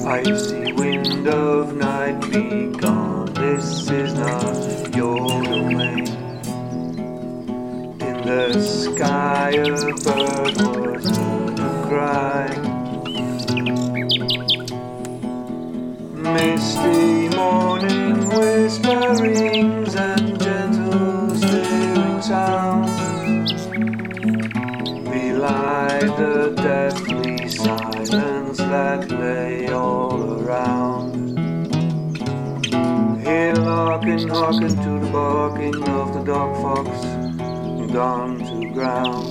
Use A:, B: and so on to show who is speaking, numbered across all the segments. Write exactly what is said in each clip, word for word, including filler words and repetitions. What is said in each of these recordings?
A: Icy wind of night, be gone, this is not your domain. In the sky a bird was heard to cry. Misty morning whisperings and gentle stirring sounds belied the deathly silence that lay all around. Hear larkin hearken to the barking of the dog fox gone to ground.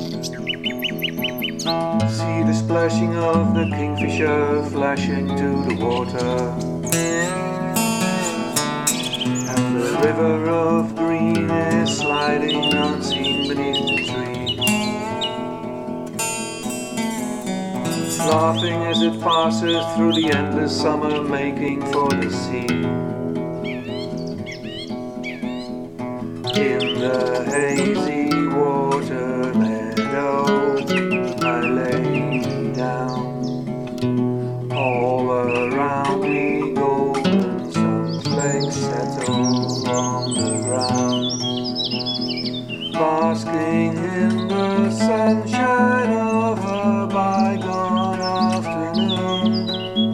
A: See the splashing of the kingfisher flashing to the water, and the river of green is sliding unseen beneath the trees, laughing as it passes through the endless summer, making for the sea. In the hazy water meadow I lay down. All around me golden sunflakes settle on the ground, basking in the sunshine of a bygone afternoon,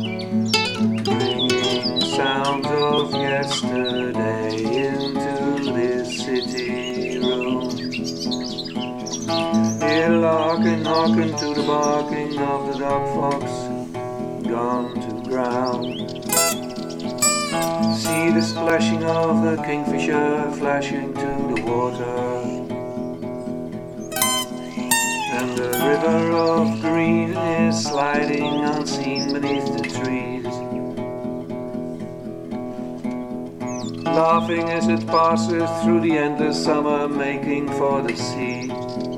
A: bringing sounds of yesterday into this city room. Hear larkin hearken to the barking of the dog fox gone to ground. See the splashing of the kingfisher flashing to the water, and the river of green is sliding unseen beneath the trees, laughing as it passes through the endless summer, making for the sea.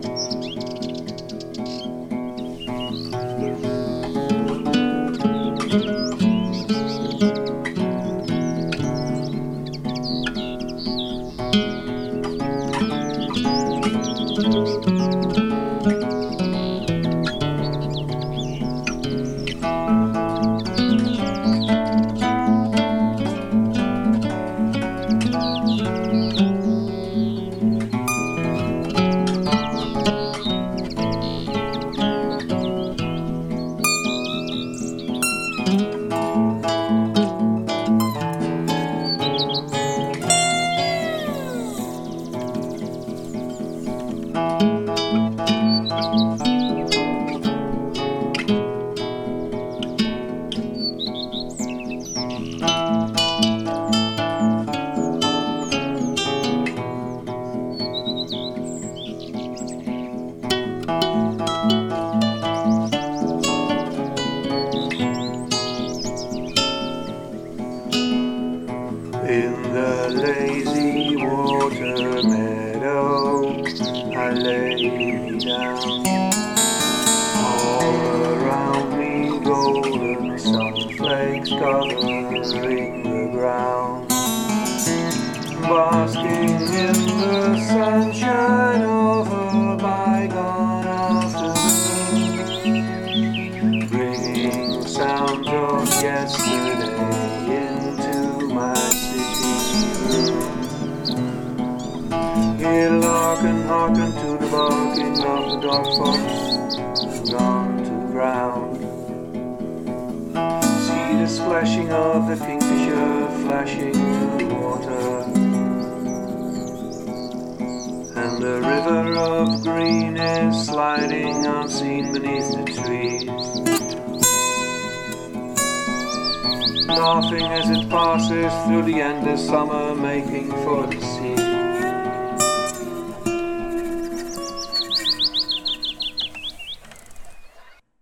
A: In the lazy water meadow I lay me down. All around me golden sunflakes covering the ground, basking in the sunshine of a bygone afternoon, bringing sounds of yesterday into my city room. Hear larkin hearken to the barking of the dog fox gone to ground. See the splashing of the kingfisher flashing to the water, and the river of green is sliding unseen beneath the trees, laughing as it passes through the endless summer, making for the sea.